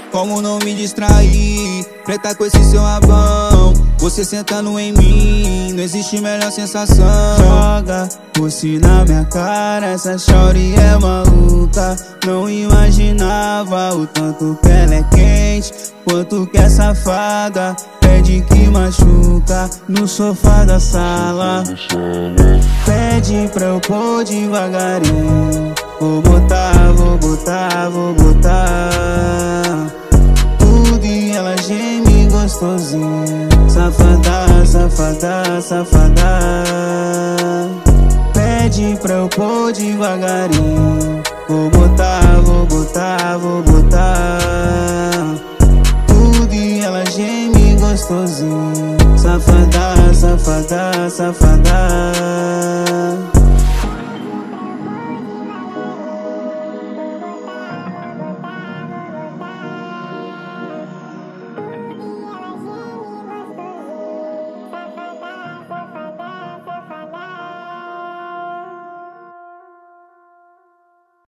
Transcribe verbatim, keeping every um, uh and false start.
Como não me distrair? Preta com esse seu rabão, você sentando em mim, não existe melhor sensação. Joga você na minha cara, essa shawty é maluca. Não imaginava o tanto que ela é quente, quanto que é safada, pede que machuca no sofá da sala. Pede pra eu pôr devagarinho, vou botar, vou botar, vou botar tudo e ela geme gostosinho. Safada, safada, safada. Pede pra eu pôr devagarinho, vou botar, vou botar, vou botar tudo e ela geme gostosinho. Safada, safada, safada.